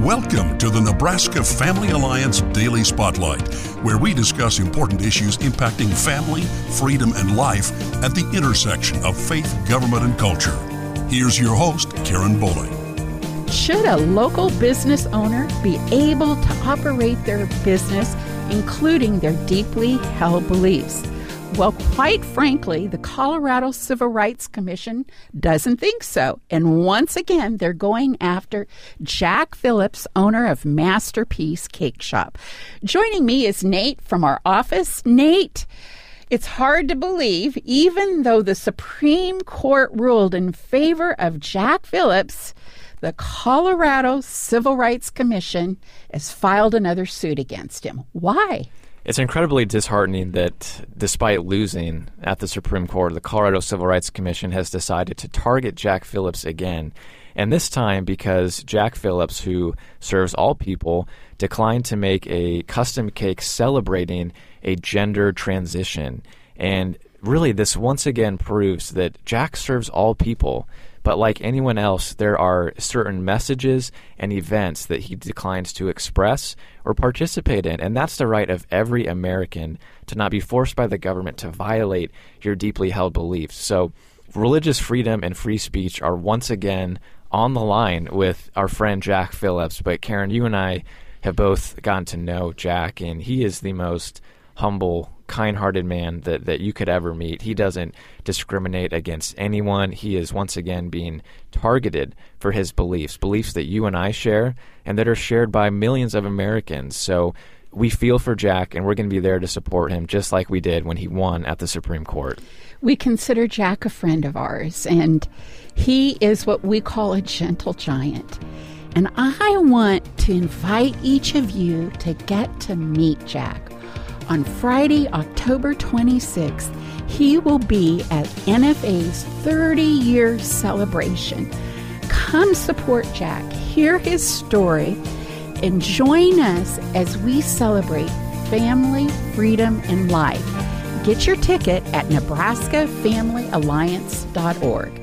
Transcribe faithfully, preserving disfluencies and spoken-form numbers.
Welcome to the Nebraska Family Alliance Daily Spotlight, where we discuss important issues impacting family, freedom, and life at the intersection of faith, government, and culture. Here's your host, Karen Bowling. Should a local business owner be able to operate their business, including their deeply held beliefs? Well, quite frankly, the Colorado Civil Rights Commission doesn't think so. And once again, they're going after Jack Phillips, owner of Masterpiece Cake Shop. Joining me is Nate from our office. Nate, it's hard to believe, even though the Supreme Court ruled in favor of Jack Phillips, the Colorado Civil Rights Commission has filed another suit against him. Why? It's incredibly disheartening that despite losing at the Supreme Court, the Colorado Civil Rights Commission has decided to target Jack Phillips again. And this time because Jack Phillips, who serves all people, declined to make a custom cake celebrating a gender transition. And really, this once again proves that Jack serves all people. But like anyone else, there are certain messages and events that he declines to express or participate in. And that's the right of every American, to not be forced by the government to violate your deeply held beliefs. So religious freedom and free speech are once again on the line with our friend Jack Phillips. But Karen, you and I have both gotten to know Jack, and he is the most humble, kind-hearted man that, that you could ever meet. He doesn't discriminate against anyone. He is once again being targeted for his beliefs, beliefs that you and I share and that are shared by millions of Americans. So we feel for Jack, and we're going to be there to support him just like we did when he won at the Supreme Court. We consider Jack a friend of ours, and he is what we call a gentle giant. And I want to invite each of you to get to meet Jack. On Friday, October twenty-sixth, he will be at N F A's thirty-year celebration. Come support Jack, hear his story, and join us as we celebrate family, freedom, and life. Get your ticket at Nebraska Family Alliance dot org.